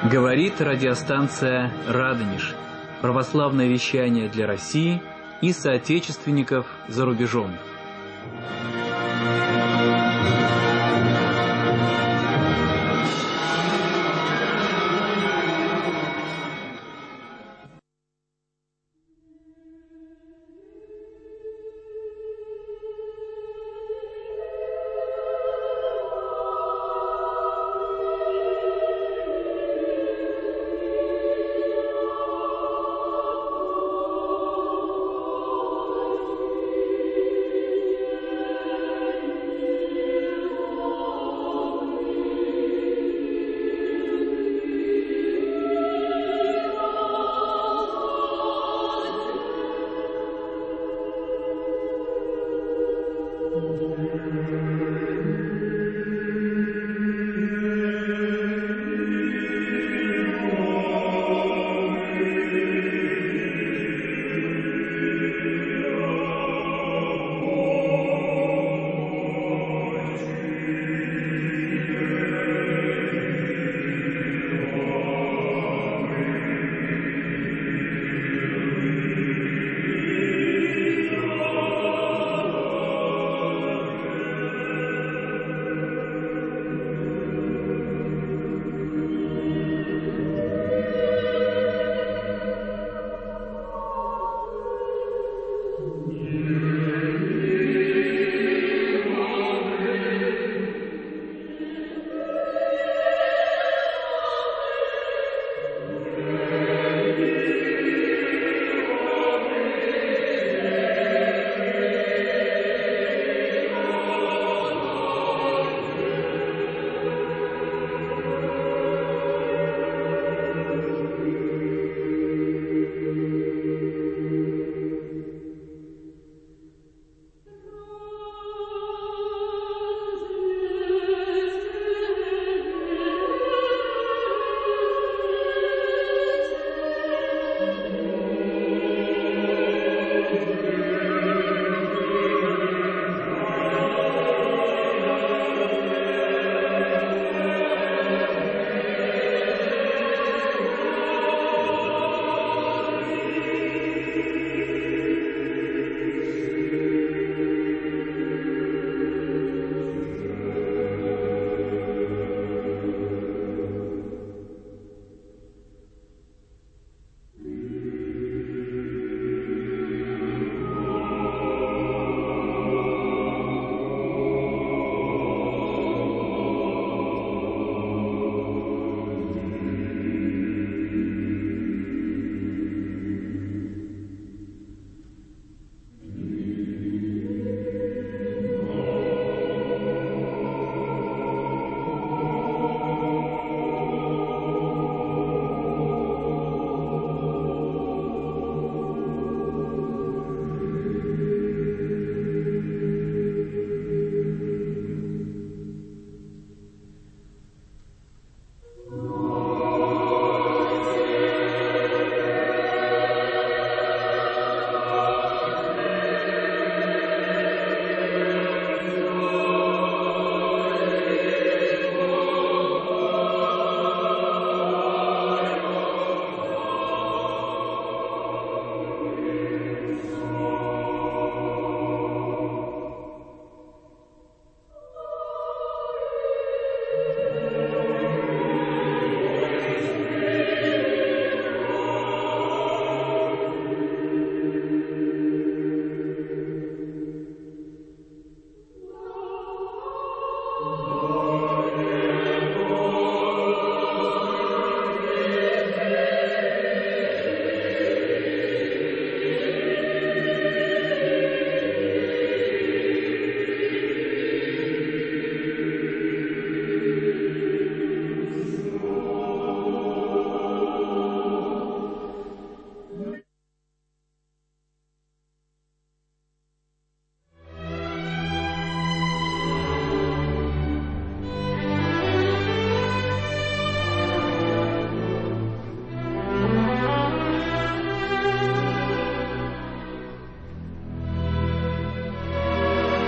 Говорит радиостанция «Радонеж». Православное вещание для России и соотечественников за рубежом.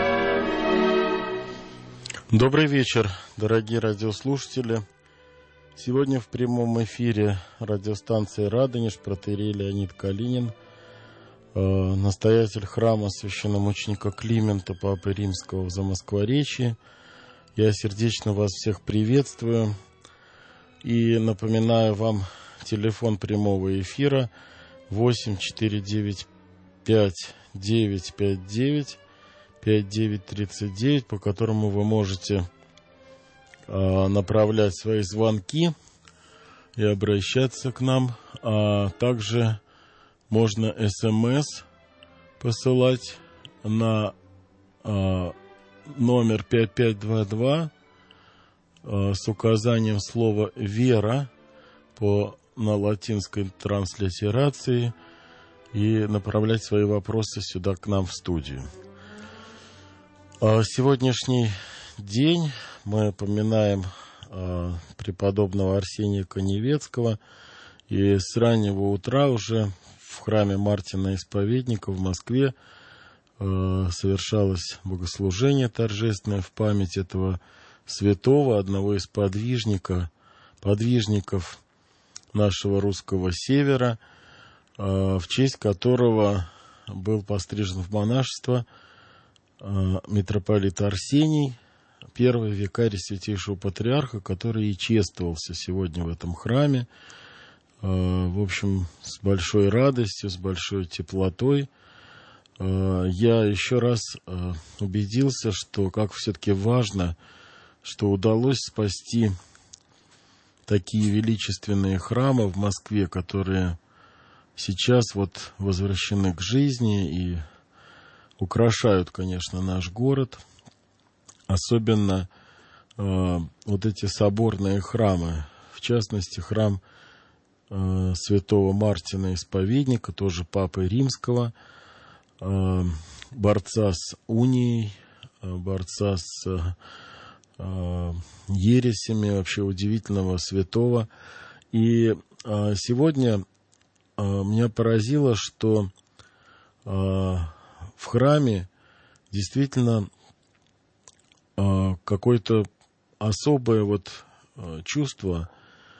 Добрый вечер, дорогие радиослушатели. Сегодня в прямом эфире радиостанции «Радонеж» протоиерей Леонид Калинин, настоятель храма священномученика Климента Папы Римского в Замоскворечье. Я сердечно вас всех приветствую и напоминаю вам телефон прямого эфира 8-495-959-5939, по которому вы можете направлять свои звонки и обращаться к нам, а также можно СМС посылать на номер 5522 с указанием слова «вера» на латинской транслитерации и направлять свои вопросы сюда к нам в студию. Сегодняшний день мы поминаем преподобного Арсения Коневецкого, и с раннего утра уже в храме Мартина Исповедника в Москве совершалось богослужение торжественное в память этого святого, одного из подвижников нашего русского севера, в честь которого был пострижен в монашество митрополит Арсений, первый викарий Святейшего Патриарха, который и чествовался сегодня в этом храме. В общем, с большой радостью, с большой теплотой. Я еще раз убедился, что как все-таки важно, что удалось спасти такие величественные храмы в Москве, которые сейчас вот возвращены к жизни и украшают, конечно, наш город. Особенно вот эти соборные храмы, в частности, храм святого Мартина Исповедника, тоже Папы Римского, борца с унией, борца с ересями, вообще удивительного святого. И сегодня меня поразило, что в храме действительно какое-то особое вот чувство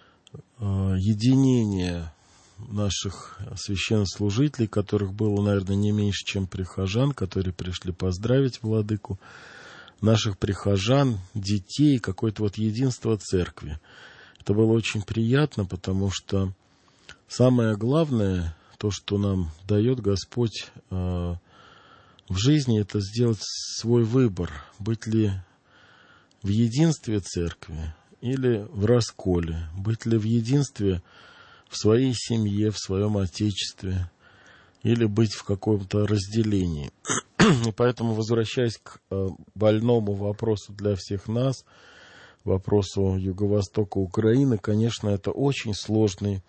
единения наших священнослужителей, которых было, наверное, не меньше, чем прихожан, которые пришли поздравить владыку, наших прихожан, детей, какое-то вот единство церкви. Это было очень приятно, потому что самое главное, то, что нам дает Господь в жизни, это сделать свой выбор, быть ли в единстве церкви или в расколе, быть ли в единстве в своей семье, в своем отечестве, или быть в каком-то разделении. И поэтому, возвращаясь к больному вопросу для всех нас, вопросу Юго-Востока Украины, конечно, это очень сложная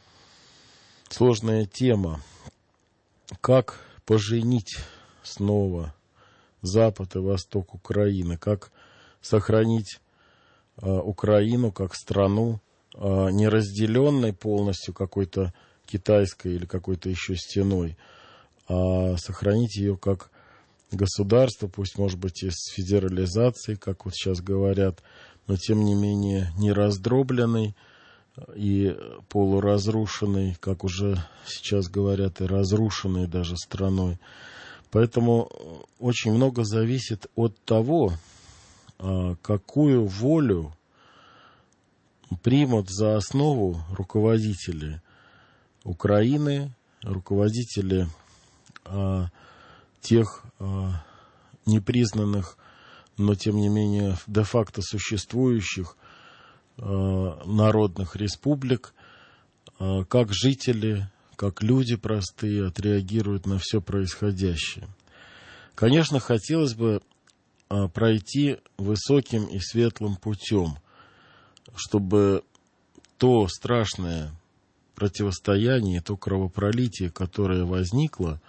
тема. Как поженить снова Запад и Восток Украины, как сохранить Украину как страну, не разделенной полностью какой-то китайской или какой-то еще стеной, а сохранить ее как государство, пусть, может быть, и с федерализацией, как вот сейчас говорят, но, тем не менее, не раздробленной и полуразрушенной, как уже сейчас говорят, и разрушенной даже страной. Поэтому очень много зависит от того, какую волю примут за основу руководители Украины, руководители тех непризнанных, но тем не менее де-факто существующих народных республик, как жители, как люди простые отреагируют на все происходящее. Конечно, хотелось бы пройти высоким и светлым путем, чтобы то страшное противостояние, то кровопролитие, которое возникло,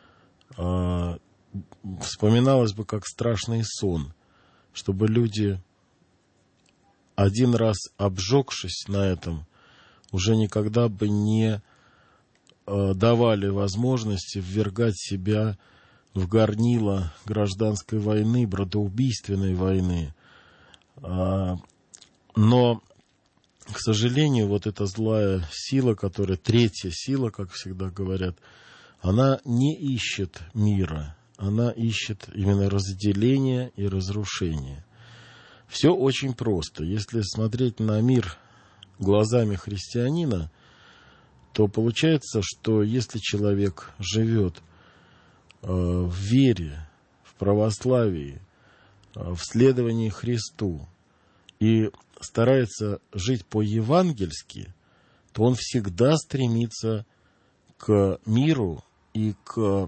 вспоминалось бы как страшный сон, чтобы люди, один раз обжегшись на этом, уже никогда бы не давали возможности ввергать себя в горнило гражданской войны, братоубийственной войны. Но к сожалению, вот эта злая сила, которая третья сила, как всегда говорят, она не ищет мира, она ищет именно разделения и разрушения. Все очень просто. Если смотреть на мир глазами христианина, то получается, что если человек живет в вере, в православии, в следовании Христу и старается жить по-евангельски, то он всегда стремится к миру и к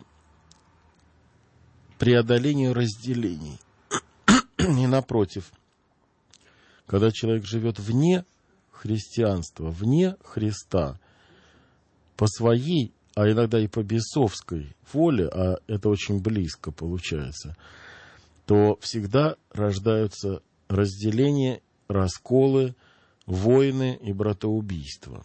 преодолению разделений. И напротив, когда человек живет вне христианства, вне Христа, по своей, а иногда и по бесовской воле, а это очень близко получается, то всегда рождаются разделения, расколы, войны и братоубийства.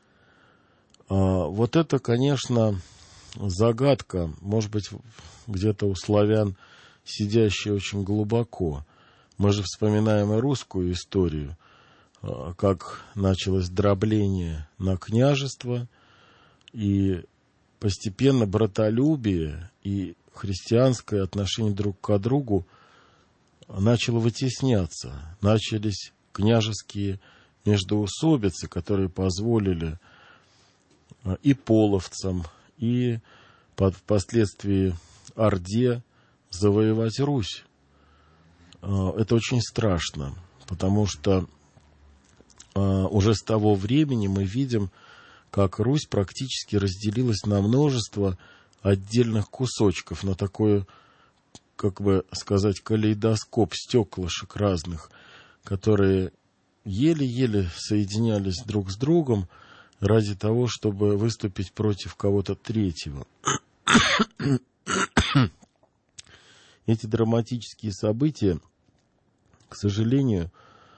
Вот это, конечно, загадка, может быть, где-то у славян, сидящая очень глубоко. Мы же вспоминаем и русскую историю, как началось дробление на княжество, и постепенно братолюбие и христианское отношение друг к другу начало вытесняться. Начались княжеские междоусобицы, которые позволили и половцам, и впоследствии Орде завоевать Русь. Это очень страшно, потому что уже с того времени мы видим, как Русь практически разделилась на множество отдельных кусочков, на такой, как бы сказать, калейдоскоп стеклышек разных, которые еле-еле соединялись друг с другом ради того, чтобы выступить против кого-то третьего. Эти драматические события, к сожалению,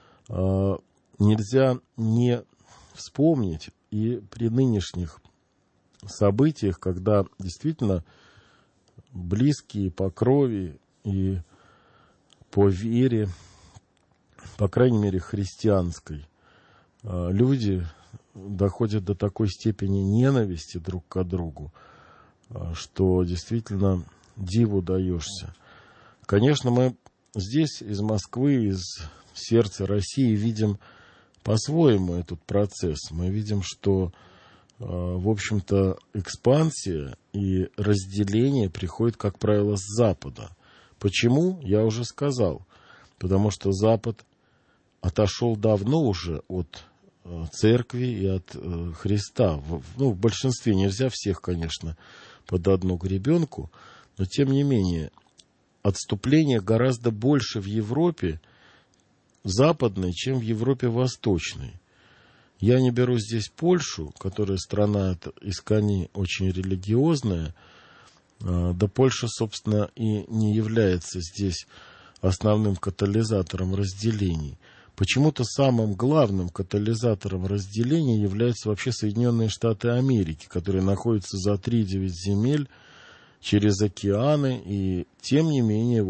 нельзя не вспомнить и при нынешних событиях, когда действительно близкие по крови и по вере, по крайней мере христианской, люди доходят до такой степени ненависти друг к другу, что действительно диву даешься. Конечно, мы здесь, из Москвы, из сердца России, видим по-своему этот процесс. Мы видим, что, в общем-то, экспансия и разделение приходит, как правило, с Запада. Почему? Я уже сказал. Потому что Запад отошел давно уже от церкви и от Христа. В большинстве, нельзя всех, конечно, под одну гребенку, но тем не менее отступление гораздо больше в Европе западной, чем в Европе восточной. Я не беру здесь Польшу, которая страна искони очень религиозная, да Польша, собственно, и не является здесь основным катализатором разделений. Почему-то самым главным катализатором разделения являются вообще Соединенные Штаты Америки, которые находятся за 3-9 земель через океаны, и тем не менее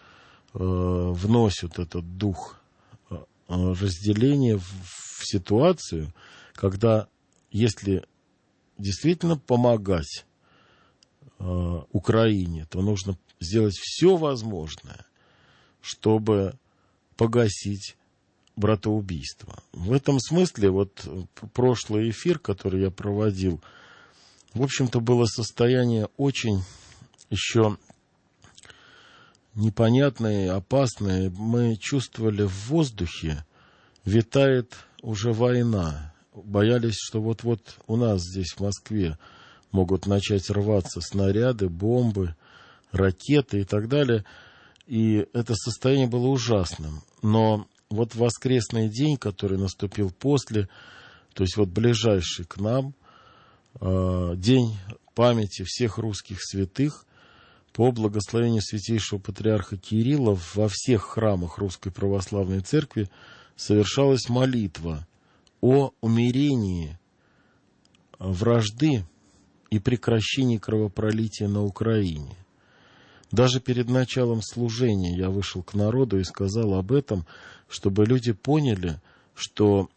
вносят этот дух разделения в ситуацию, когда, если действительно помогать Украине, то нужно сделать все возможное, чтобы погасить братоубийство. В этом смысле прошлый эфир, который я проводил, в общем-то, было состояние очень еще непонятное и опасное. Мы чувствовали, в воздухе витает уже война. Боялись, что вот-вот у нас здесь, в Москве, могут начать рваться снаряды, бомбы, ракеты и так далее. И это состояние было ужасным. Но в воскресный день, который наступил после, то есть ближайший к нам, день памяти всех русских святых, по благословению святейшего патриарха Кирилла во всех храмах Русской Православной Церкви совершалась молитва о умерении вражды и прекращении кровопролития на Украине. Даже перед началом служения я вышел к народу и сказал об этом, чтобы люди поняли, что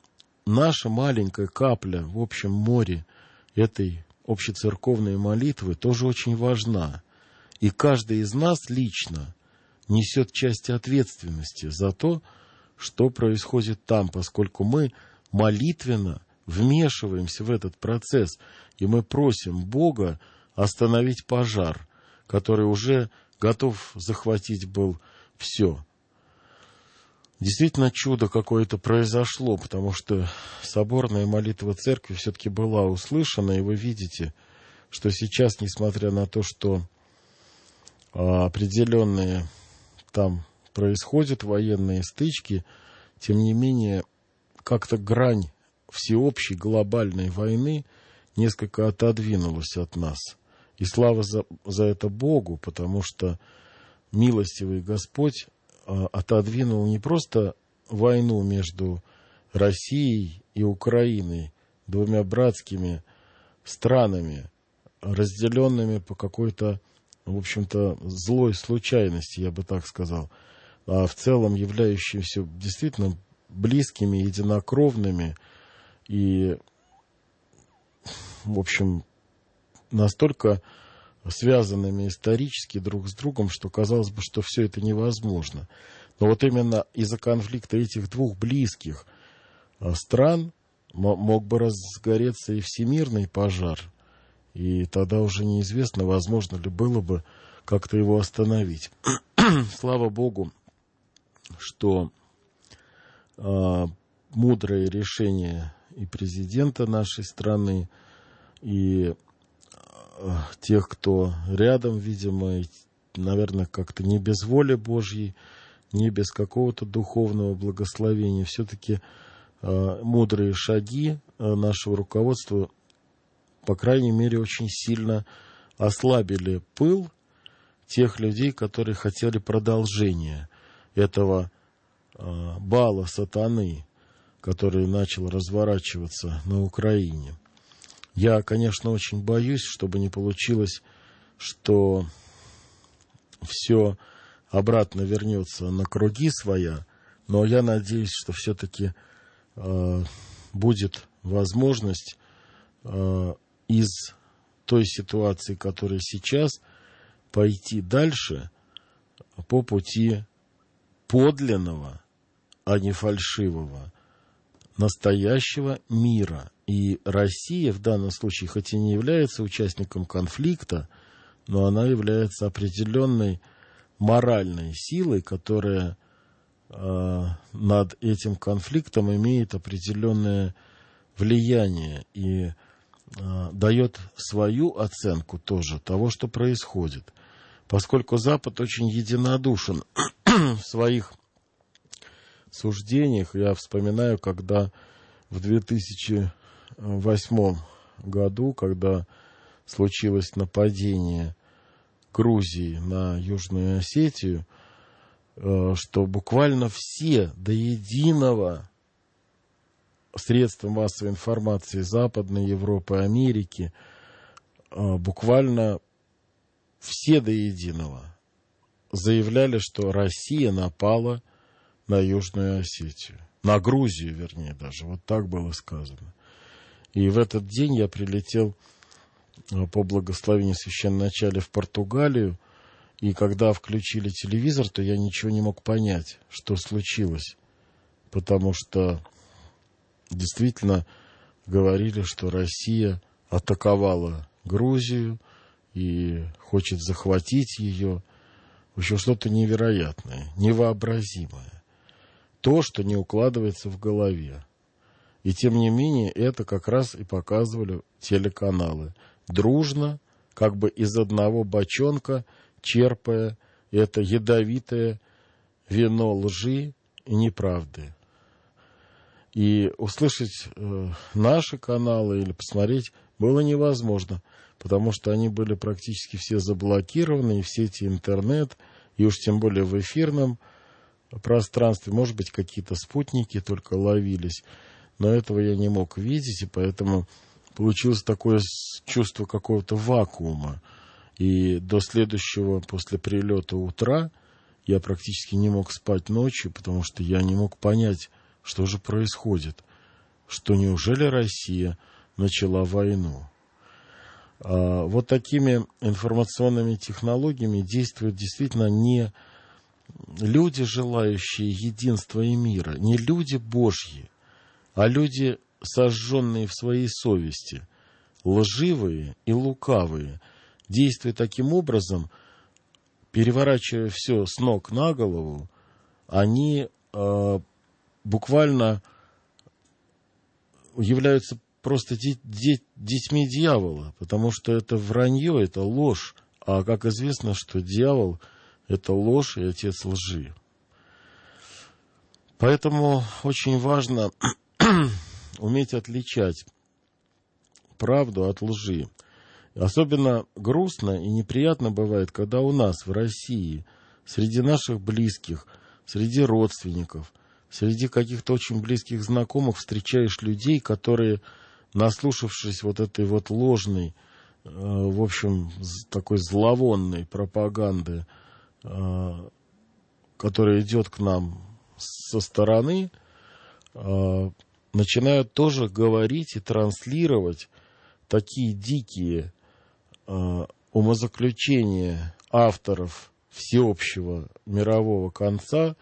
наша маленькая капля в общем море этой общецерковной молитвы тоже очень важна. И каждый из нас лично несет часть ответственности за то, что происходит там, поскольку мы молитвенно вмешиваемся в этот процесс, и мы просим Бога остановить пожар, который уже готов захватить был все. Действительно, чудо какое-то произошло, потому что соборная молитва церкви все-таки была услышана, и вы видите, что сейчас, несмотря на то, что определенные там происходят военные стычки, тем не менее, как-то грань всеобщей глобальной войны несколько отодвинулась от нас. И слава за это Богу, потому что милостивый Господь отодвинул не просто войну между Россией и Украиной, двумя братскими странами, разделенными по какой-то, в общем-то, злой случайности, я бы так сказал, а в целом являющимися действительно близкими, единокровными и, в общем, настолько связанными исторически друг с другом, что казалось бы, что все это невозможно. Но вот именно из-за конфликта этих двух близких стран мог бы разгореться и всемирный пожар. И тогда уже неизвестно, возможно ли было бы как-то его остановить. Слава Богу, что мудрое решение и президента нашей страны, и тех, кто рядом, видимо, и, наверное, как-то не без воли Божьей, не без какого-то духовного благословения, все-таки мудрые шаги нашего руководства, по крайней мере, очень сильно ослабили пыл тех людей, которые хотели продолжения этого бала сатаны, который начал разворачиваться на Украине. Я, конечно, очень боюсь, чтобы не получилось, что все обратно вернется на круги своя, но я надеюсь, что все-таки будет возможность из той ситуации, которая сейчас, пойти дальше по пути подлинного, а не фальшивого, настоящего мира. И Россия в данном случае, хоть и не является участником конфликта, но она является определенной моральной силой, которая над этим конфликтом имеет определенное влияние и дает свою оценку тоже того, что происходит. Поскольку Запад очень единодушен в своих суждениях, я вспоминаю, когда в 2008 году, когда случилось нападение Грузии на Южную Осетию, что буквально все до единого средства массовой информации Западной Европы, Америки, буквально все до единого заявляли, что Россия напала на Южную Осетию. На Грузию, вернее, даже. Вот так было сказано. И в этот день я прилетел по благословению священноначалия в Португалию, и когда включили телевизор, то я ничего не мог понять, что случилось. Потому что действительно говорили, что Россия атаковала Грузию и хочет захватить ее. В общем, что-то невероятное, невообразимое. То, что не укладывается в голове. И тем не менее, это как раз и показывали телеканалы. Дружно, как бы из одного бочонка, черпая это ядовитое вино лжи и неправды. И услышать наши каналы или посмотреть было невозможно, потому что они были практически все заблокированы, и в сети интернет, и уж тем более в эфирном пространстве. Может быть, какие-то спутники только ловились, но этого я не мог видеть, и поэтому получилось такое чувство какого-то вакуума. И до следующего, после прилета утра, я практически не мог спать ночью, потому что я не мог понять, что же происходит. что неужели Россия начала войну? Вот такими информационными технологиями действуют действительно не люди, желающие единства и мира, не люди Божьи, а люди, сожженные в своей совести, лживые и лукавые, действуя таким образом, переворачивая все с ног на голову, они буквально являются просто детьми дьявола, потому что это вранье, это ложь. А как известно, что дьявол — это ложь и отец лжи. Поэтому очень важно уметь отличать правду от лжи. Особенно грустно и неприятно бывает, когда у нас в России, среди наших близких, среди родственников, среди каких-то очень близких знакомых встречаешь людей, которые, наслушавшись вот этой вот ложной, в общем, такой зловонной пропаганды, которая идет к нам со стороны, начинают тоже говорить и транслировать такие дикие умозаключения авторов всеобщего мирового конца,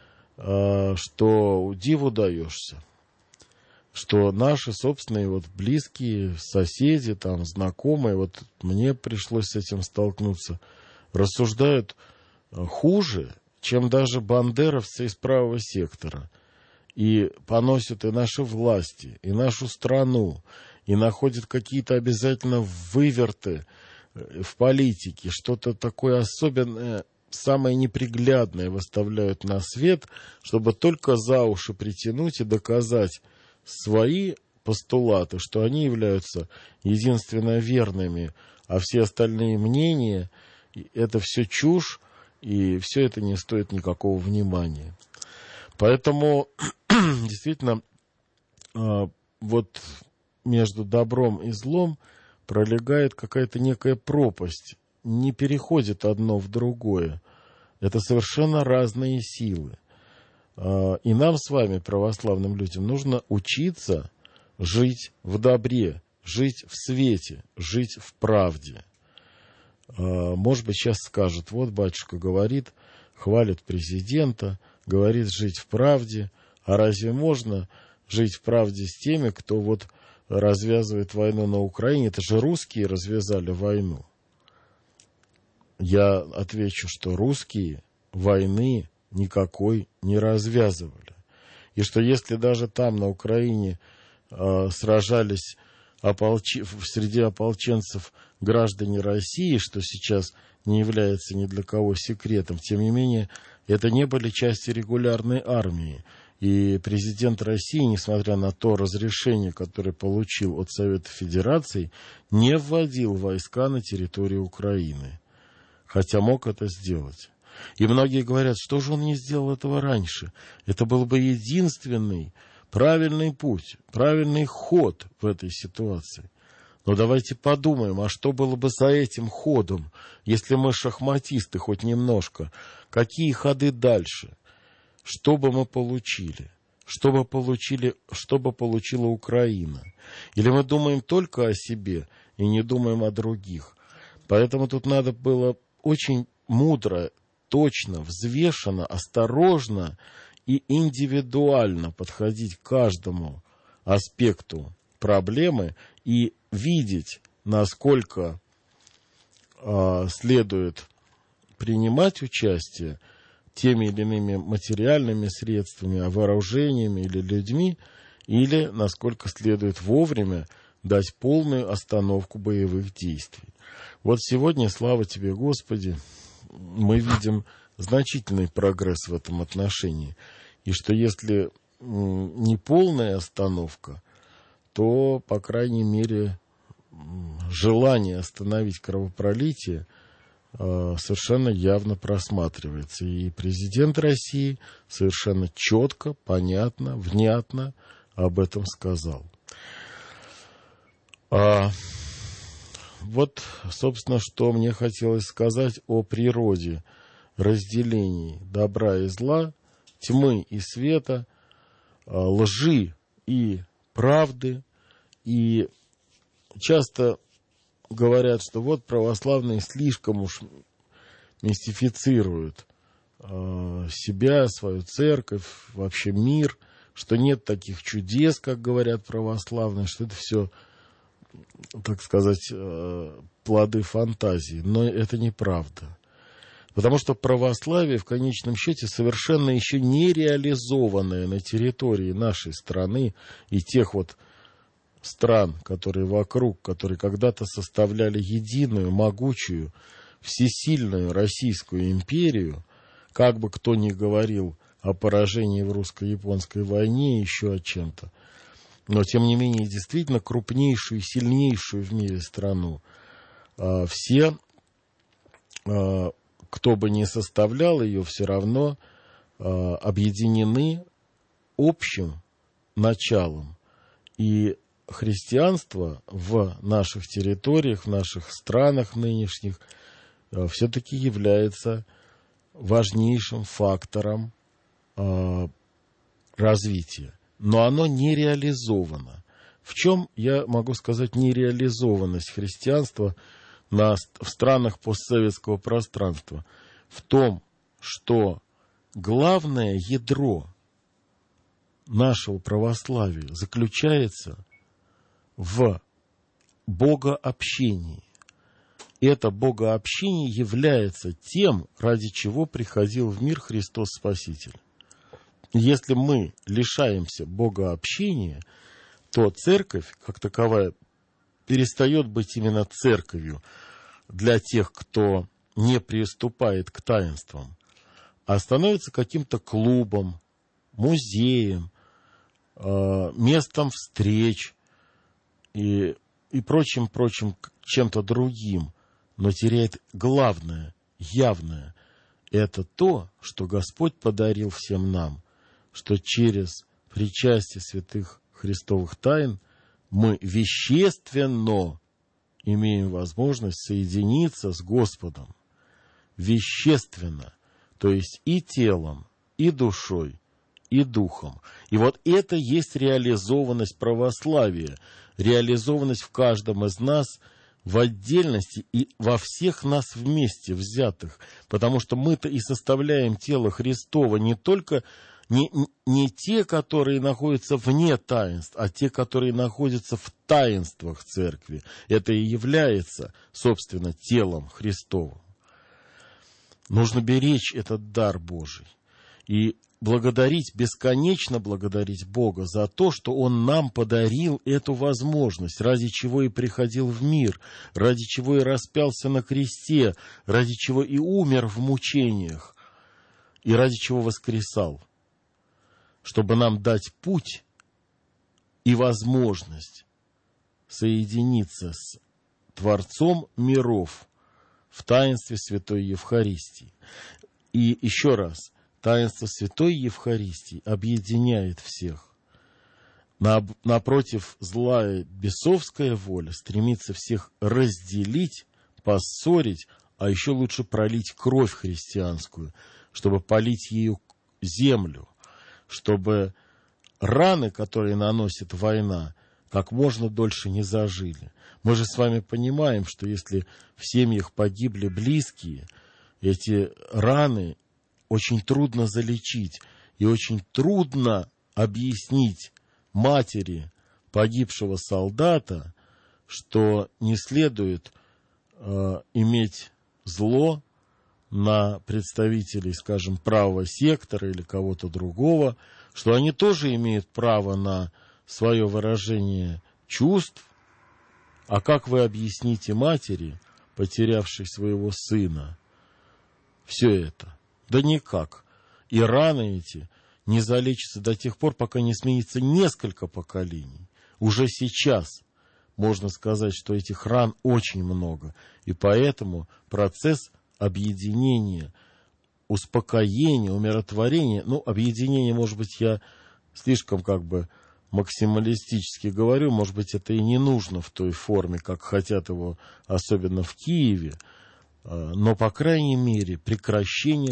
что диву даешься, что наши собственные вот близкие, соседи, там, знакомые, вот мне пришлось с этим столкнуться, рассуждают хуже, чем даже бандеровцы из правого сектора, и поносят и наши власти, и нашу страну, и находят какие-то обязательно выверты в политике, что-то такое особенное, самое неприглядное выставляют на свет, чтобы только за уши притянуть и доказать свои постулаты, что они являются единственно верными, а все остальные мнения — это все чушь, и все это не стоит никакого внимания. Поэтому действительно вот между добром и злом пролегает какая-то некая пропасть, не переходит одно в другое. Это совершенно разные силы. И нам с вами, православным людям, нужно учиться жить в добре, жить в свете, жить в правде. Может быть, сейчас скажет, вот батюшка говорит, хвалит президента, говорит жить в правде. А разве можно жить в правде с теми, кто вот развязывает войну на Украине? Это же русские развязали войну. Я отвечу, что русские войны никакой не развязывали. И что если даже там, на Украине, сражались среди ополченцев граждане России, что сейчас не является ни для кого секретом, тем не менее, это не были части регулярной армии. И президент России, несмотря на то разрешение, которое получил от Совета Федерации, не вводил войска на территорию Украины. Хотя мог это сделать. И многие говорят, что же он не сделал этого раньше? Это был бы единственный правильный путь, правильный ход в этой ситуации. Но давайте подумаем, а что было бы за этим ходом, если мы шахматисты хоть немножко? Какие ходы дальше? Что бы мы получили? Что бы получила Украина? Или мы думаем только о себе и не думаем о других? Поэтому тут надо было очень мудро, точно, взвешенно, осторожно и индивидуально подходить к каждому аспекту проблемы и видеть, насколько следует принимать участие теми или иными материальными средствами, вооружениями или людьми, или насколько следует вовремя дать полную остановку боевых действий. Вот сегодня, слава тебе, Господи, мы видим значительный прогресс в этом отношении. И что если не полная остановка, то, по крайней мере, желание остановить кровопролитие совершенно явно просматривается. И президент России совершенно четко, понятно, внятно об этом сказал. Вот, собственно, что мне хотелось сказать о природе разделений добра и зла, тьмы и света, лжи и правды. И часто говорят, что вот православные слишком уж мистифицируют себя, свою церковь, вообще мир, что нет таких чудес, как говорят православные, что это все, так сказать, плоды фантазии. Но это неправда. Потому что православие, в конечном счете, совершенно еще не реализованное на территории нашей страны и тех вот стран, которые вокруг, которые когда-то составляли единую, могучую, всесильную Российскую империю, как бы кто ни говорил о поражении в русско-японской войне, еще о чем-то, но, тем не менее, действительно крупнейшую и сильнейшую в мире страну. Все, кто бы ни составлял ее, все равно объединены общим началом. И христианство в наших территориях, в наших странах нынешних все-таки является важнейшим фактором развития. Но оно не реализовано. В чем, я могу сказать, нереализованность христианства в странах постсоветского пространства? В том, что главное ядро нашего православия заключается в богообщении. Это богообщение является тем, ради чего приходил в мир Христос Спаситель. Если мы лишаемся богообщения, то церковь, как таковая, перестает быть именно церковью для тех, кто не приступает к таинствам, а становится каким-то клубом, музеем, местом встреч и прочим чем-то другим, но теряет главное, явное. Это то, что Господь подарил всем нам, что через причастие святых Христовых тайн мы вещественно имеем возможность соединиться с Господом. Вещественно, то есть и телом, и душой, и духом. И вот это есть реализованность православия, реализованность в каждом из нас в отдельности и во всех нас вместе взятых, потому что мы-то и составляем тело Христово не только не те, которые находятся вне таинств, а те, которые находятся в таинствах церкви. Это и является, собственно, телом Христовым. Нужно беречь этот дар Божий и бесконечно благодарить Бога за то, что Он нам подарил эту возможность, ради чего и приходил в мир, ради чего и распялся на кресте, ради чего и умер в мучениях, и ради чего воскресал, чтобы нам дать путь и возможность соединиться с Творцом миров в таинстве Святой Евхаристии. И еще раз, таинство Святой Евхаристии объединяет всех. Напротив, злая бесовская воля стремится всех разделить, поссорить, а еще лучше пролить кровь христианскую, чтобы полить ею землю, чтобы раны, которые наносит война, как можно дольше не зажили. Мы же с вами понимаем, что если в семьях погибли близкие, эти раны очень трудно залечить, и очень трудно объяснить матери погибшего солдата, что не следует иметь зло на представителей, скажем, правого сектора или кого-то другого, что они тоже имеют право на свое выражение чувств. А как вы объясните матери, потерявшей своего сына, все это? Да никак. И раны эти не залечатся до тех пор, пока не сменится несколько поколений. Уже сейчас можно сказать, что этих ран очень много. И поэтому процесс объединения, успокоения, умиротворения, объединение, может быть, я слишком максималистически говорю, может быть, это и не нужно в той форме, как хотят его, особенно в Киеве, но, по крайней мере, прекращение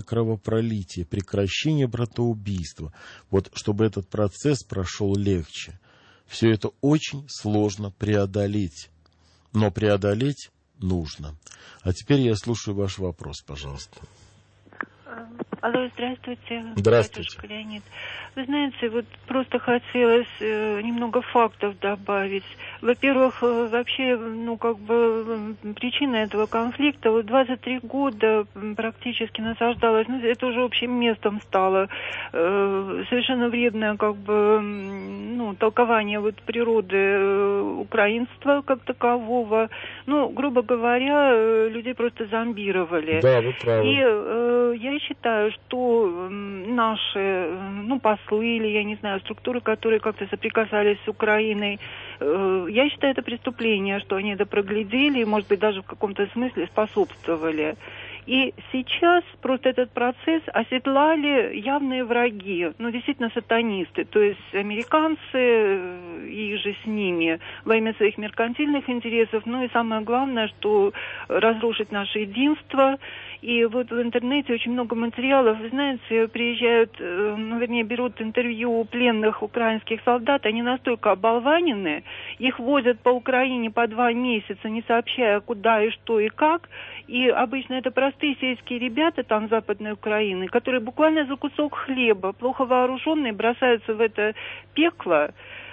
кровопролития, прекращение братоубийства, вот чтобы этот процесс прошел легче. Все это очень сложно преодолеть, но преодолеть нужно. А теперь я слушаю ваш вопрос, пожалуйста. Алло, здравствуйте. Здравствуйте. Батюшка Леонид. Вы знаете, вот просто хотелось немного фактов добавить. Во-первых, вообще, причина этого конфликта, вот 23 года практически насаждалась, это уже общим местом стало, совершенно вредное, толкование вот природы украинства как такового. Грубо говоря, людей просто зомбировали. Да, вы правы. И я считаю, что наши, послы или, я не знаю, структуры, которые как-то соприкасались с Украиной, я считаю, это преступление, что они это проглядели и, может быть, даже в каком-то смысле способствовали. И сейчас просто этот процесс оседлали явные враги, действительно сатанисты, то есть американцы и же с ними во имя своих меркантильных интересов, и самое главное, что разрушить наше единство. И вот в интернете очень много материалов, вы знаете, приезжают, берут интервью у пленных украинских солдат, они настолько оболванены, их возят по Украине по 2 месяца, не сообщая, куда и что и как, и обычно это простые сельские ребята там Западной Украины, которые буквально за кусок хлеба, плохо вооруженные, бросаются в это пекло.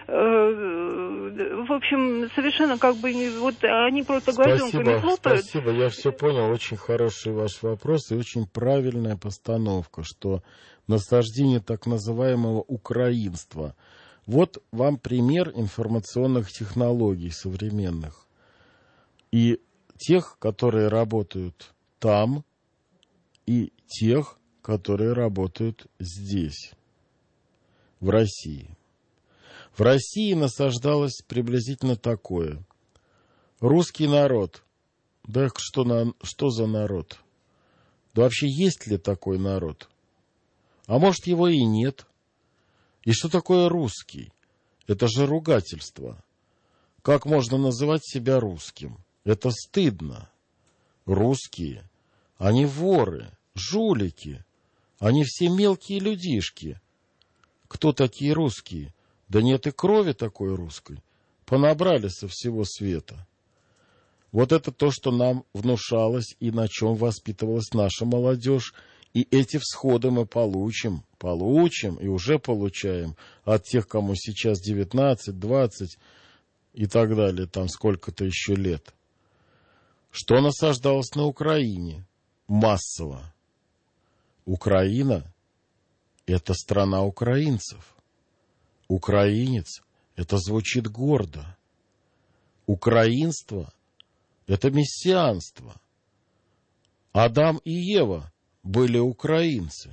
В общем, совершенно они просто глазенками хлопают. Спасибо, я все понял. Очень хороший ваш вопрос и очень правильная постановка, что насаждение так называемого украинства. Вот вам пример информационных технологий современных. И тех, которые работают там, и тех, которые работают здесь, в России. В России насаждалось приблизительно такое. Русский народ. Да что за народ? Да вообще есть ли такой народ? А может, его и нет? И что такое русский? Это же ругательство. Как можно называть себя русским? Это стыдно. Русские, они воры, жулики. Они все мелкие людишки. Кто такие русские? Да нет и крови такой русской. Понабрали со всего света. Вот это то, что нам внушалось и на чем воспитывалась наша молодежь. И эти всходы мы получим и уже получаем от тех, кому сейчас 19, 20 и так далее, там сколько-то еще лет. Что насаждалось на Украине массово? Украина – это страна украинцев. Украинец – это звучит гордо. Украинство – это мессианство. Адам и Ева были украинцы.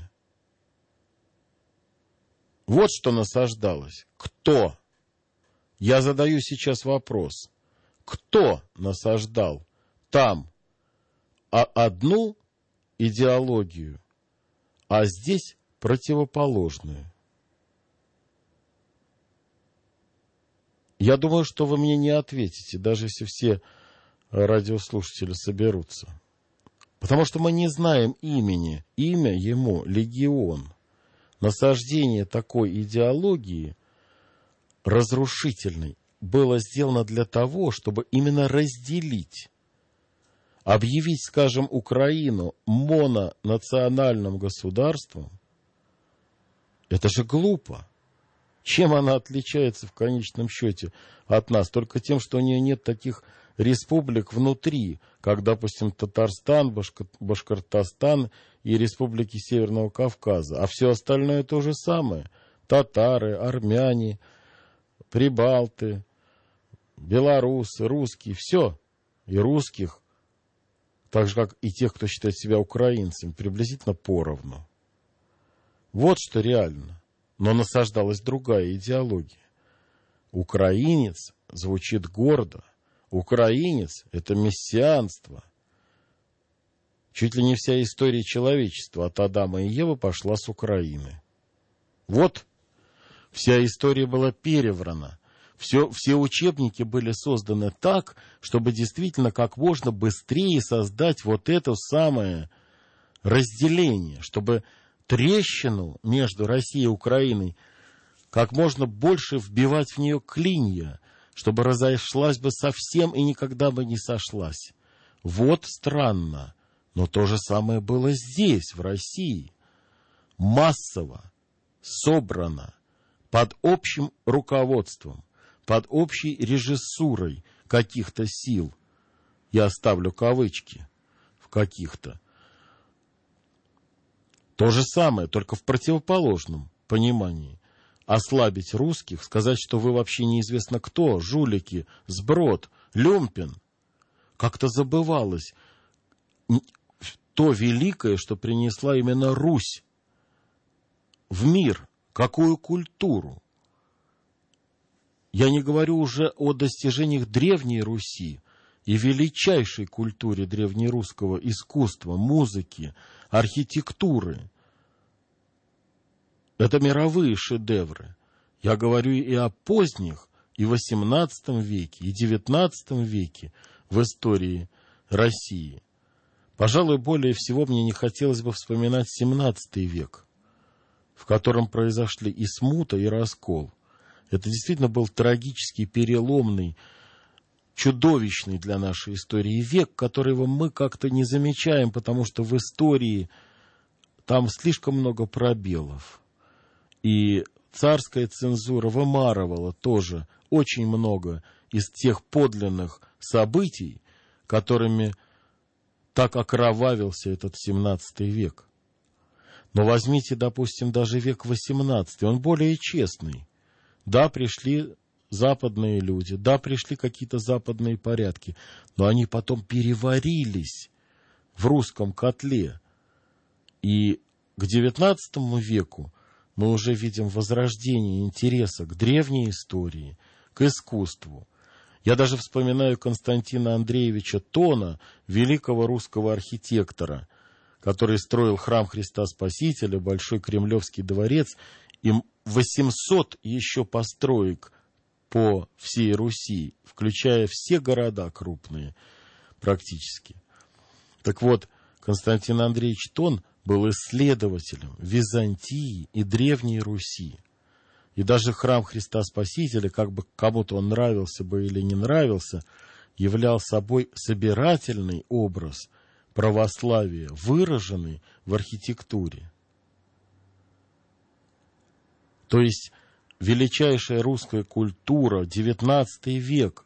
Вот что насаждалось. Кто? Я задаю сейчас вопрос. Кто насаждал там одну идеологию, а здесь противоположную? Я думаю, что вы мне не ответите, даже если все радиослушатели соберутся. Потому что мы не знаем имени. Имя ему Легион. Насаждение такой идеологии разрушительной было сделано для того, чтобы именно разделить, объявить, скажем, Украину мононациональным государством. Это же глупо. Чем она отличается в конечном счете от нас? Только тем, что у нее нет таких республик внутри, как, допустим, Татарстан, Башкортостан и республики Северного Кавказа. А все остальное то же самое. Татары, армяне, прибалты, белорусы, русские. Все. И русских, так же, как и тех, кто считает себя украинцами, приблизительно поровну. Вот что реально. Но насаждалась другая идеология. Украинец звучит гордо. Украинец – это мессианство. Чуть ли не вся история человечества от Адама и Евы пошла с Украины. Вот вся история была переврана. Все учебники были созданы так, чтобы действительно как можно быстрее создать вот это самое разделение, чтобы трещину между Россией и Украиной, как можно больше вбивать в нее клинья, чтобы разошлась бы совсем и никогда бы не сошлась. Вот странно, но то же самое было здесь, в России. Массово, собрано, под общим руководством, под общей режиссурой каких-то сил. Я ставлю кавычки в каких-то. То же самое, только в противоположном понимании. Ослабить русских, сказать, что вы вообще неизвестно кто, жулики, сброд, люмпен. Как-то забывалось то великое, что принесла именно Русь в мир, какую культуру. Я не говорю уже о достижениях Древней Руси и величайшей культуре древнерусского искусства, музыки, архитектуры. Это мировые шедевры. Я говорю и о поздних, и в XVIII веке, и XIX веке в истории России. Пожалуй, более всего мне не хотелось бы вспоминать XVII век, в котором произошли и смута, и раскол. Это действительно был трагический, переломный, чудовищный для нашей истории век, которого мы как-то не замечаем, потому что в истории там слишком много пробелов. И царская цензура вымарывала тоже очень много из тех подлинных событий, которыми так окровавился этот XVII век. Но возьмите, допустим, даже век XVIII, он более честный. Да, пришли западные люди, да, пришли какие-то западные порядки, но они потом переварились в русском котле. И к XIX веку мы уже видим возрождение интереса к древней истории, к искусству. Я даже вспоминаю Константина Андреевича Тона, великого русского архитектора, который строил храм Христа Спасителя, Большой Кремлевский дворец, и 800 еще построек по всей Руси, включая все города крупные практически. Так вот, Константин Андреевич Тон был исследователем Византии и Древней Руси. И даже храм Христа Спасителя, как бы кому-то он нравился бы или не нравился, являл собой собирательный образ православия, выраженный в архитектуре. То есть величайшая русская культура, XIX век,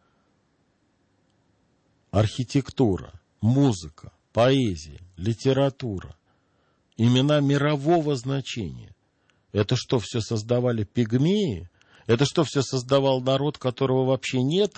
архитектура, музыка, поэзия, литература, имена мирового значения. Это что, все создавали пигмеи? Это что, все создавал народ, которого вообще нет?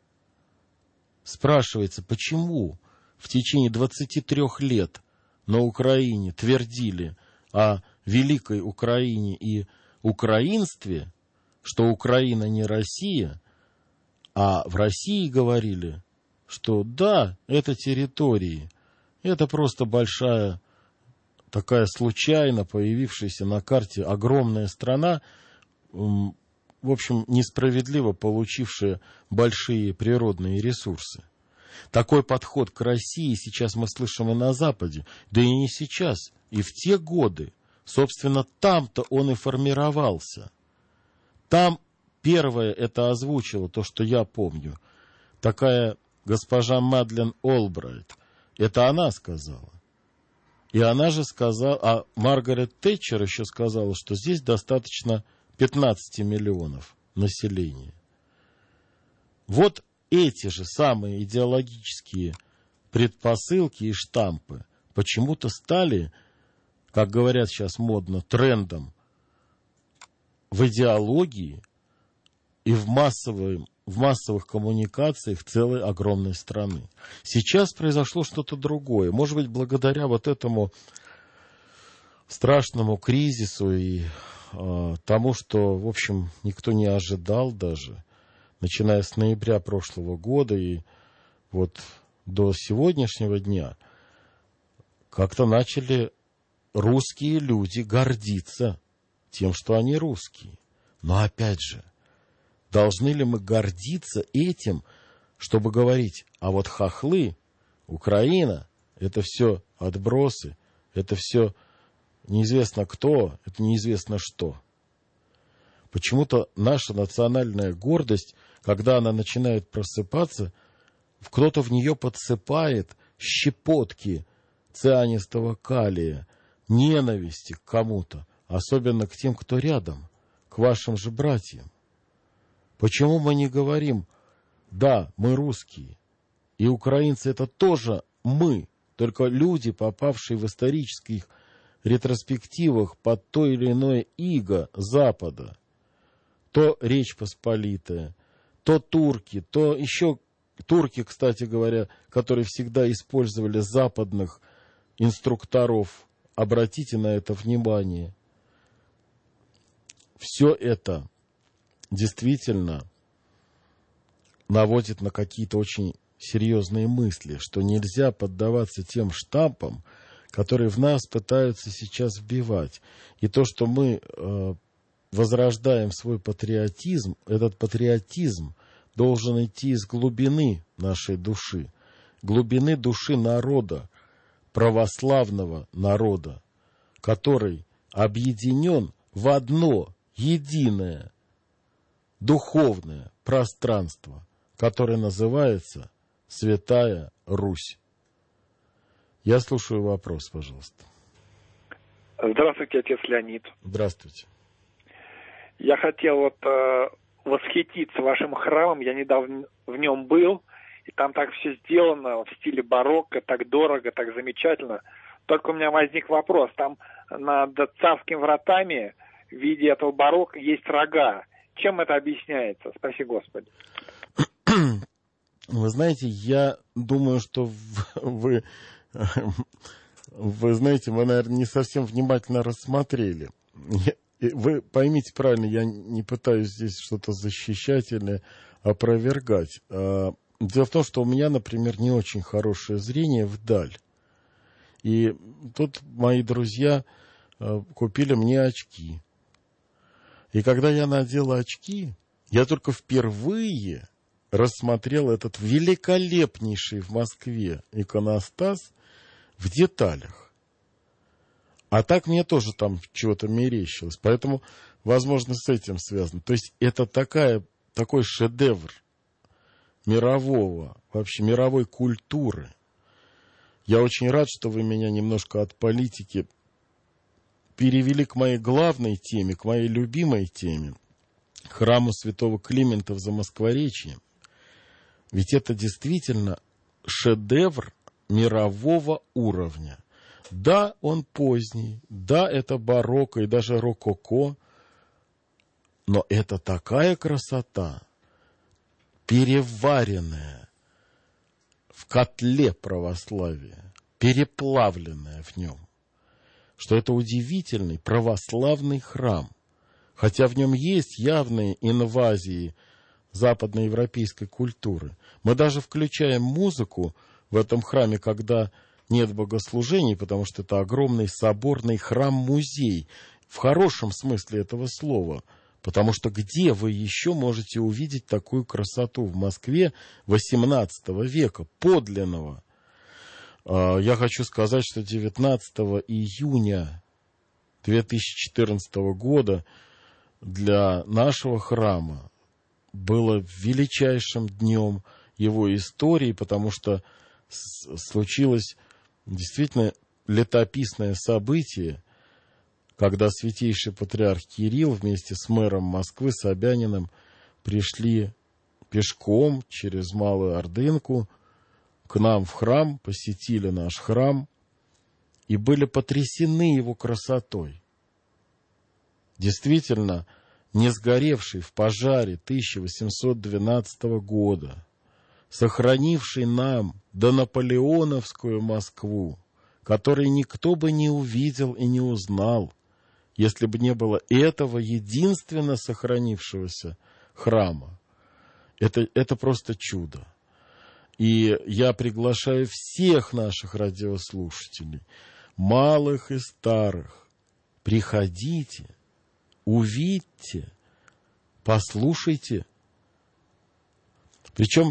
Спрашивается, почему в течение 23 лет на Украине твердили о великой Украине и украинстве, что Украина не Россия, а в России говорили, что да, это территории, это просто большая, такая случайно появившаяся на карте огромная страна, в общем, несправедливо получившая большие природные ресурсы. Такой подход к России сейчас мы слышим и на Западе, да и не сейчас, и в те годы. Собственно, там-то он и формировался. Там первое это озвучило, то, что я помню. Такая госпожа Мадлен Олбрайт. Это она сказала. И она же сказала, а Маргарет Тэтчер еще сказала, что здесь достаточно 15 миллионов населения. Вот эти же самые идеологические предпосылки и штампы почему-то стали, как говорят сейчас модно, трендом в идеологии и в массовых коммуникациях целой огромной страны. Сейчас произошло что-то другое. Может быть, благодаря вот этому страшному кризису и тому, что, в общем, никто не ожидал даже, начиная с ноября прошлого года и вот до сегодняшнего дня, как-то начали русские люди гордиться тем, что они русские. Но опять же, должны ли мы гордиться этим, чтобы говорить, а вот хохлы, Украина, это все отбросы, это все неизвестно кто, это неизвестно что. Почему-то наша национальная гордость, когда она начинает просыпаться, кто-то в нее подсыпает щепотки цианистого калия, ненависти к кому-то, особенно к тем, кто рядом, к вашим же братьям. Почему мы не говорим: да, мы русские, и украинцы это тоже мы, только люди, попавшие в исторических ретроспективах под то или иное иго Запада, то Речь Посполитая, то турки, то еще турки, кстати говоря, которые всегда использовали западных инструкторов. Обратите на это внимание. Все это действительно наводит на какие-то очень серьезные мысли, что нельзя поддаваться тем штампам, которые в нас пытаются сейчас вбивать. И то, что мы возрождаем свой патриотизм, этот патриотизм должен идти из глубины нашей души, глубины души народа, православного народа, который объединен в одно единое духовное пространство, которое называется Святая Русь. Я слушаю вопрос, пожалуйста. Здравствуйте, отец Леонид. Здравствуйте. Я хотел восхититься вашим храмом. Я недавно в нем был, и там так все сделано в стиле барокко, так дорого, так замечательно. Только у меня возник вопрос. Там над царскими вратами в виде этого барокко есть рога. Чем это объясняется? Спаси Господи. Вы знаете, я думаю, что вы знаете, вы, наверное, не совсем внимательно рассмотрели. Вы поймите правильно, я не пытаюсь здесь что-то защищать или опровергать. Дело в том, что у меня, например, не очень хорошее зрение вдаль. И тут мои друзья купили мне очки. И когда я надел очки, я только впервые рассмотрел этот великолепнейший в Москве иконостас в деталях. А так мне тоже там чего-то мерещилось. Поэтому, возможно, с этим связано. То есть это такой шедевр мирового, вообще мировой культуры. Я очень рад, что вы меня немножко от политики перевели к моей главной теме, к моей любимой теме, храму святого Климента в Замоскворечье. Ведь это действительно шедевр мирового уровня. Да, он поздний, да, это барокко и даже рококо, но это такая красота, переваренная в котле православия, переплавленная в нем, что это удивительный православный храм, хотя в нем есть явные инвазии западноевропейской культуры. Мы даже включаем музыку в этом храме, когда нет богослужений, потому что это огромный соборный храм-музей, в хорошем смысле этого слова, потому что где вы еще можете увидеть такую красоту в Москве XVIII века, подлинного? Я хочу сказать, что 19 июня 2014 года для нашего храма было величайшим днем его истории, потому что случилось действительно летописное событие, когда святейший патриарх Кирилл вместе с мэром Москвы Собяниным пришли пешком через Малую Ордынку к нам в храм, посетили наш храм и были потрясены его красотой. Действительно, не сгоревший в пожаре 1812 года, сохранивший нам донаполеоновскую Москву, которой никто бы не увидел и не узнал, если бы не было этого единственно сохранившегося храма. Это просто чудо. И я приглашаю всех наших радиослушателей, малых и старых, приходите, увидьте, послушайте. Причем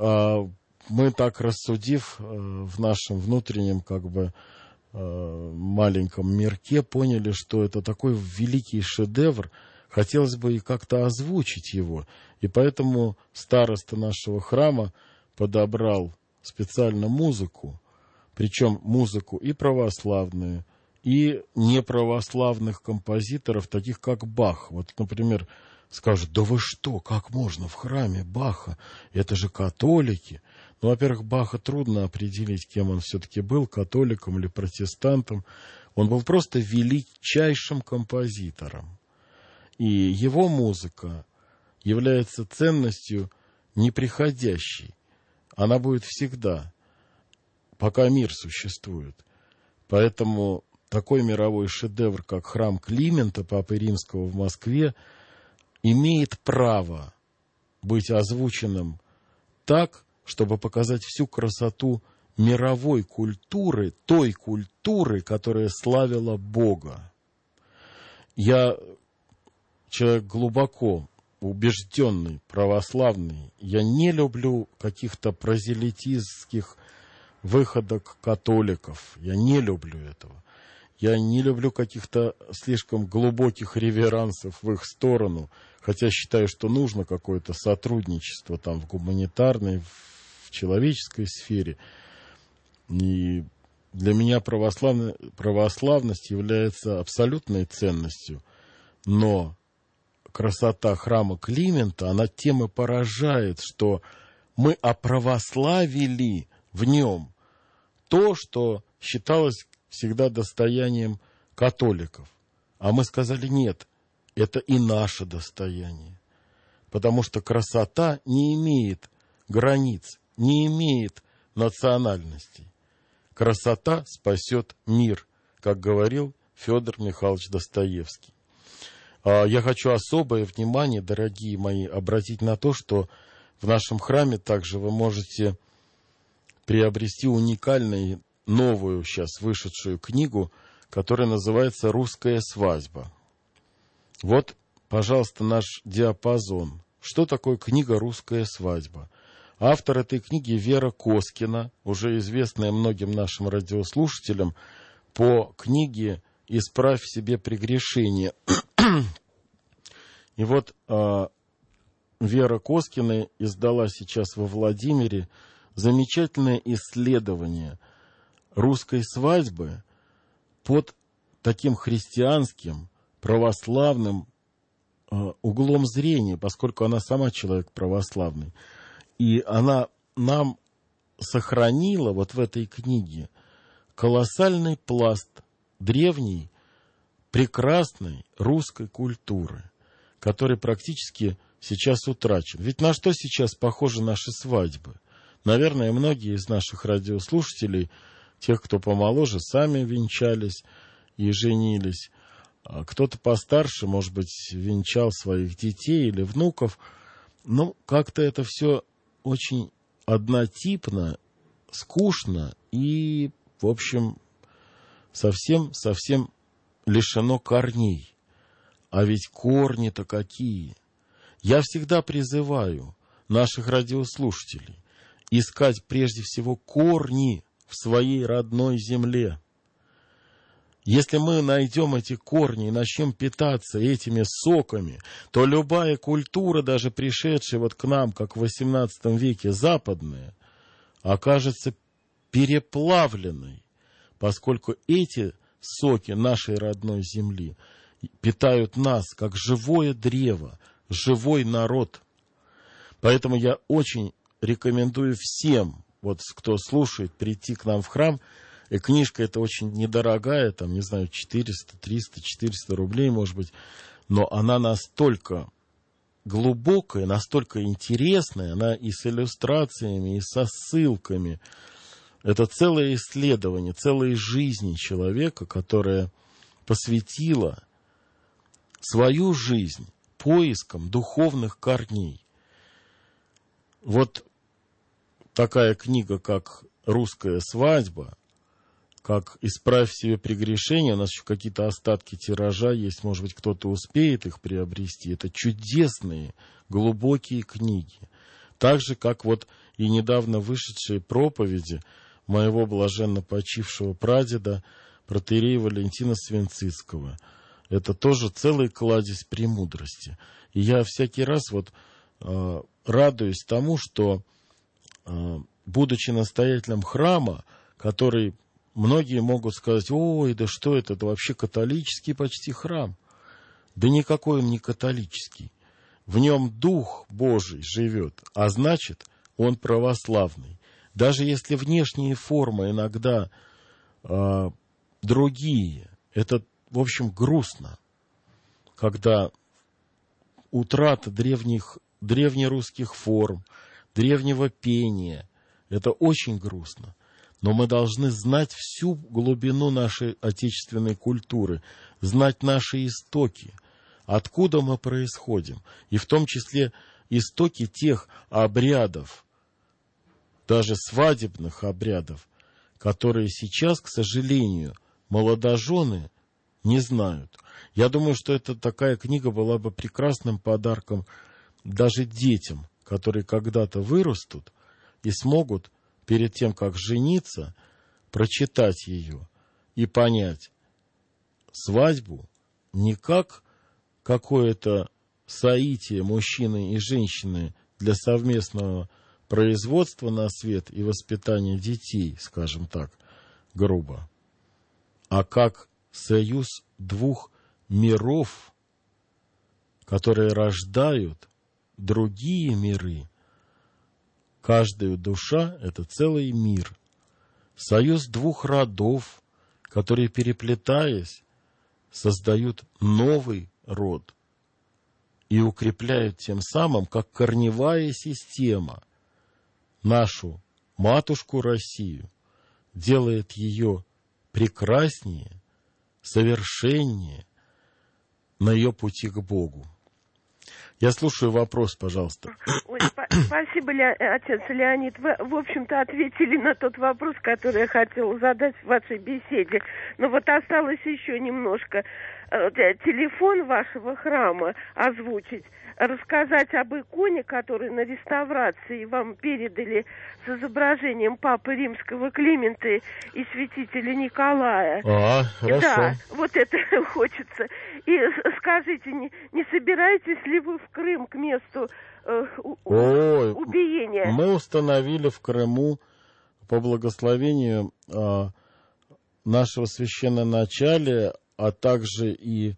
мы так рассудив в нашем внутреннем маленьком мирке, поняли, что это такой великий шедевр, хотелось бы и как-то озвучить его. И поэтому староста нашего храма подобрал специально музыку, причем музыку и православную, и неправославных композиторов, таких как Бах. Вот, например, скажут: да вы что, как можно в храме Баха? Это же католики. Ну, во-первых, Баха трудно определить, кем он все-таки был, католиком или протестантом. Он был просто величайшим композитором. И его музыка является ценностью неприходящей. Она будет всегда, пока мир существует. Поэтому такой мировой шедевр, как храм Климента, Папы Римского в Москве, имеет право быть озвученным так, чтобы показать всю красоту мировой культуры, той культуры, которая славила Бога. Я человек глубоко убежденный, православный. Я не люблю каких-то прозелитистских выходок католиков. Я не люблю этого. Я не люблю каких-то слишком глубоких реверансов в их сторону, хотя считаю, что нужно какое-то сотрудничество там в гуманитарной, в человеческой сфере. И для меня православность является абсолютной ценностью. Но красота храма Климента, она тем и поражает, что мы оправославили в нем то, что считалось всегда достоянием католиков. А мы сказали: нет, это и наше достояние. Потому что красота не имеет границ, не имеет национальностей. Красота спасет мир, как говорил Федор Михайлович Достоевский. Я хочу особое внимание, дорогие мои, обратить на то, что в нашем храме также вы можете приобрести уникальную, новую сейчас вышедшую книгу, которая называется «Русская свадьба». Вот, пожалуйста, наш диапазон. Что такое книга «Русская свадьба»? Автор этой книги Вера Коскина, уже известная многим нашим радиослушателям по книге «Исправь себе прегрешение». И вот Вера Коскина издала сейчас во Владимире замечательное исследование русской свадьбы под таким христианским, православным углом зрения, поскольку она сама человек православный. И она нам сохранила вот в этой книге колоссальный пласт древней, прекрасной русской культуры, который практически сейчас утрачен. Ведь на что сейчас похожи наши свадьбы? Наверное, многие из наших радиослушателей, тех, кто помоложе, сами венчались и женились. А кто-то постарше, может быть, венчал своих детей или внуков. Ну, как-то это все очень однотипно, скучно и, в общем, совсем лишено корней. А ведь корни-то какие! Я всегда призываю наших радиослушателей искать прежде всего корни в своей родной земле. Если мы найдем эти корни и начнем питаться этими соками, то любая культура, даже пришедшая вот к нам, как в XVIII веке, западная, окажется переплавленной, поскольку эти соки нашей родной земли питают нас, как живое древо, живой народ. Поэтому я очень рекомендую всем, вот кто слушает, прийти к нам в храм. И книжка эта очень недорогая, там, не знаю, 400, 300, 400 рублей, может быть, но она настолько глубокая, настолько интересная, она и с иллюстрациями, и со ссылками. Это целое исследование, целой жизни человека, которая посвятила свою жизнь поискам духовных корней. Вот такая книга, как «Русская свадьба», как «Исправь себе прегрешение», у нас еще какие-то остатки тиража есть, может быть, кто-то успеет их приобрести. Это чудесные, глубокие книги. Так же, как вот и недавно вышедшие проповеди моего блаженно почившего прадеда, протоиерея Валентина Свинцицкого. Это тоже целый кладезь премудрости. И я всякий раз радуюсь тому, что, будучи настоятелем храма, который многие могут сказать: ой, да что это вообще католический почти храм. Да никакой он не католический. В нем Дух Божий живет, а значит, он православный. Даже если внешние формы иногда другие, это, в общем, грустно, когда утрата древнерусских форм, древнего пения, это очень грустно. Но мы должны знать всю глубину нашей отечественной культуры, знать наши истоки, откуда мы происходим, и в том числе истоки тех обрядов, даже свадебных обрядов, которые сейчас, к сожалению, молодожены не знают. Я думаю, что такая книга была бы прекрасным подарком даже детям, которые когда-то вырастут и смогут перед тем, как жениться, прочитать ее и понять свадьбу не как какое-то соитие мужчины и женщины для совместного производства на свет и воспитания детей, скажем так, грубо, а как союз двух миров, которые рождают другие миры. Каждая душа — это целый мир. Союз двух родов, которые, переплетаясь, создают новый род и укрепляют тем самым, как корневая система, нашу матушку Россию, делает ее прекраснее, совершеннее на ее пути к Богу. Я слушаю вопрос, пожалуйста. Ой, спасибо, отец Леонид. Вы, в общем-то, ответили на тот вопрос, который я хотела задать в вашей беседе. Но вот осталось еще немножко. Телефон вашего храма озвучить, рассказать об иконе, которую на реставрации вам передали с изображением Папы Римского Климента и святителя Николая. Хорошо. Да, вот это хочется. И скажите, не собираетесь ли вы в Крым к месту убиения? Мы установили в Крыму по благословению нашего священноначалия, а также и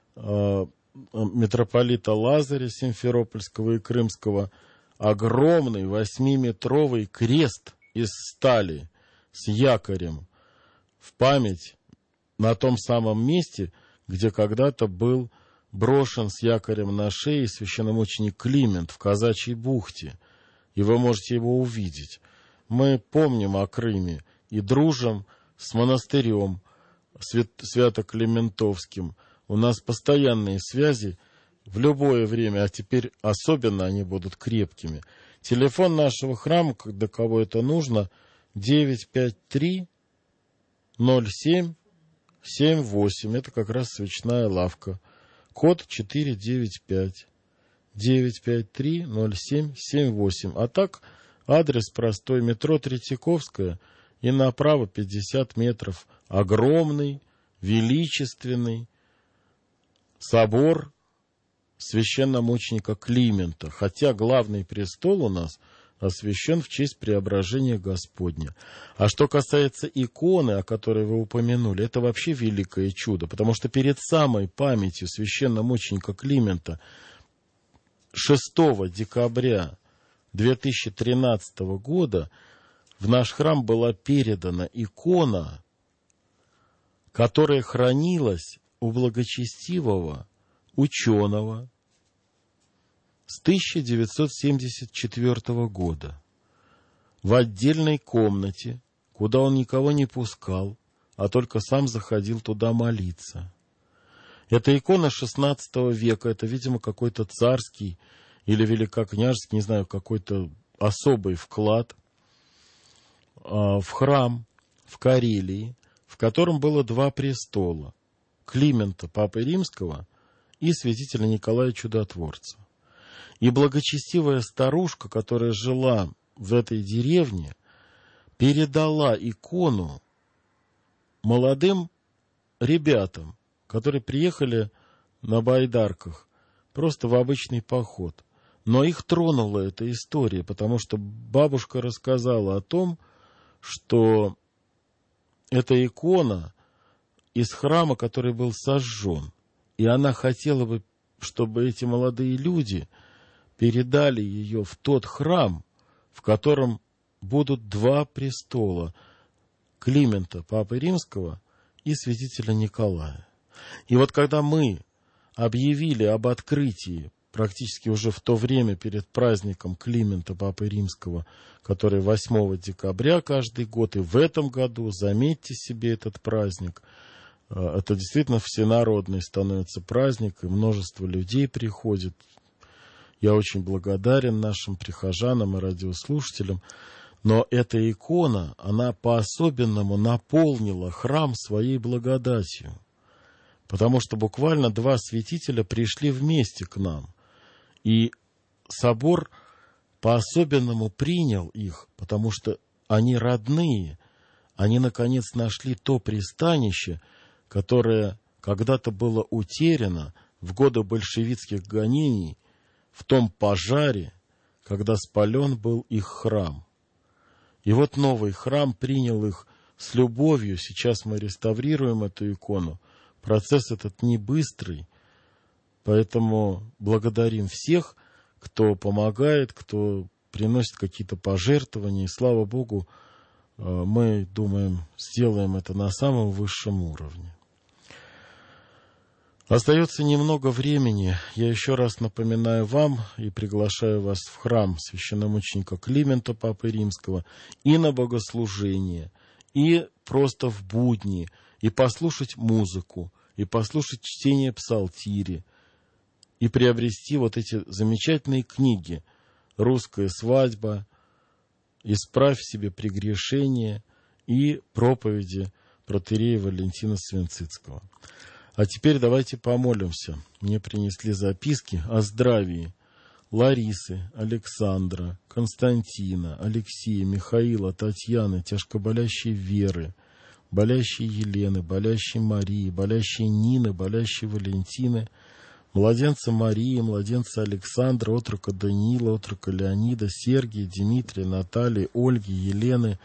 митрополита Лазаря Симферопольского и Крымского, огромный 8-метровый крест из стали с якорем в память на том самом месте, где когда-то был брошен с якорем на шее священномученик Климент в Казачьей бухте. И вы можете его увидеть. Мы помним о Крыме и дружим с монастырем Свято-Климентовским. У нас постоянные связи в любое время, а теперь особенно они будут крепкими. Телефон нашего храма, когда кого это нужно, 953-07-78. Это как раз свечная лавка. Код 495. 953-07-78. А так, адрес простой. Метро Третьяковская. И направо 50 метров. Огромный, величественный собор священномученика Климента. Хотя главный престол у нас освящен в честь Преображения Господня. А что касается иконы, о которой вы упомянули, это вообще великое чудо, потому что перед самой памятью священномученика Климента 6 декабря 2013 года в наш храм была передана икона, которая хранилась у благочестивого ученого с 1974 года в отдельной комнате, куда он никого не пускал, а только сам заходил туда молиться. Это икона XVI века, это, видимо, какой-то царский или великокняжеский, не знаю, какой-то особый вклад в храм в Карелии, в котором было 2 престола: Климента, Папы Римского, и святителя Николая Чудотворца. И благочестивая старушка, которая жила в этой деревне, передала икону молодым ребятам, которые приехали на байдарках просто в обычный поход. Но их тронула эта история, потому что бабушка рассказала о том, что это икона из храма, который был сожжен. И она хотела бы, чтобы эти молодые люди передали ее в тот храм, в котором будут два престола Климента, Папы Римского, и святителя Николая. И вот когда мы объявили об открытии, практически уже в то время перед праздником Климента, Папы Римского, который 8 декабря каждый год, и в этом году, заметьте себе этот праздник, это действительно всенародный становится праздник, и множество людей приходит. Я очень благодарен нашим прихожанам и радиослушателям. Но эта икона, она по-особенному наполнила храм своей благодатью. Потому что буквально два святителя пришли вместе к нам. И собор по-особенному принял их, потому что они родные. Они, наконец, нашли то пристанище, которое когда-то было утеряно в годы большевистских гонений, в том пожаре, когда спален был их храм. И вот новый храм принял их с любовью. Сейчас мы реставрируем эту икону. Процесс этот не быстрый, поэтому благодарим всех, кто помогает, кто приносит какие-то пожертвования. И слава Богу, мы думаем, сделаем это на самом высшем уровне. Остается немного времени. Я еще раз напоминаю вам и приглашаю вас в храм священномученика Климента, Папы Римского, и на богослужение, и просто в будни, и послушать музыку, и послушать чтение псалтири, и приобрести вот эти замечательные книги «Русская свадьба», «Исправь себе прегрешение» и проповеди протоиерея Валентина Свинцицкого. А теперь давайте помолимся. Мне принесли записки о здравии Ларисы, Александра, Константина, Алексея, Михаила, Татьяны, тяжкоболящей Веры, болящей Елены, болящей Марии, болящей Нины, болящей Валентины, младенца Марии, младенца Александра, отрока Даниила, отрока Леонида, Сергия, Дмитрия, Натальи, Ольги, Елены,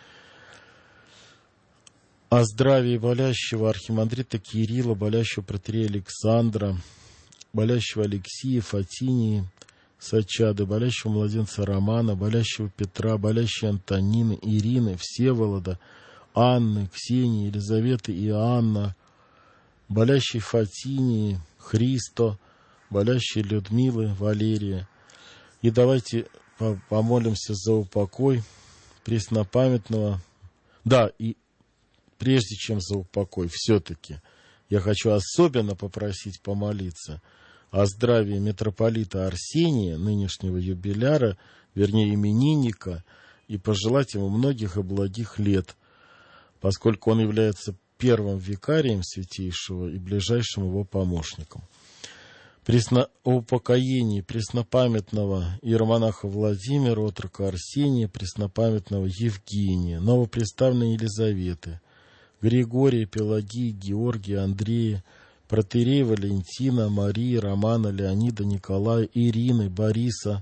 о здравии болящего архимандрита Кирилла, болящего протоиерея Александра, болящего Алексея, Фатинии, Сачады, болящего младенца Романа, болящего Петра, болящей Антонины, Ирины, Всеволода, Анны, Ксении, Елизаветы и Анна, болящей Фатинии, Христо, болящей Людмилы, Валерия. И давайте помолимся за упокой преснопамятного. Да, и прежде чем за упокой, все-таки я хочу особенно попросить помолиться о здравии митрополита Арсения, нынешнего юбиляра, вернее именинника, и пожелать ему многих и благих лет, поскольку он является первым викарием святейшего и ближайшим его помощником. О упокоении преснопамятного иеромонаха Владимира, отрока Арсения, преснопамятного Евгения, новоприставленной Елизаветы, Григория, Пелагии, Георгия, Андрея, протоиерея Валентина, Марии, Романа, Леонида, Николая, Ирины, Бориса,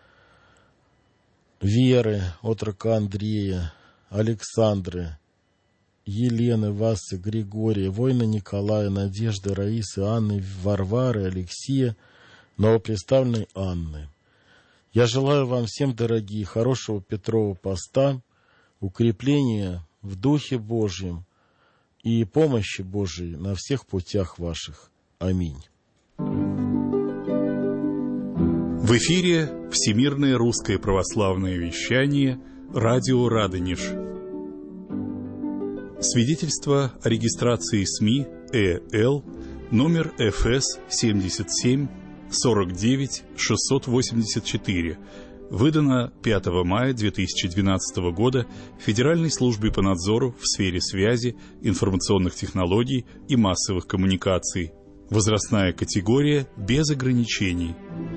Веры, отрока Андрея, Александры, Елены, Васы, Григория, воина Николая, Надежды, Раисы, Анны, Варвары, Алексея, новоприставленной Анны. Я желаю вам всем, дорогие, хорошего Петрова поста, укрепления в Духе Божьем и помощи Божией на всех путях ваших. Аминь. В эфире Всемирное русское православное вещание, радио Радонеж. Свидетельство о регистрации СМИ ЭЛ номер ФС 77 49 684, выдано 5 мая 2012 года Федеральной службе по надзору в сфере связи, информационных технологий и массовых коммуникаций. Возрастная категория без ограничений.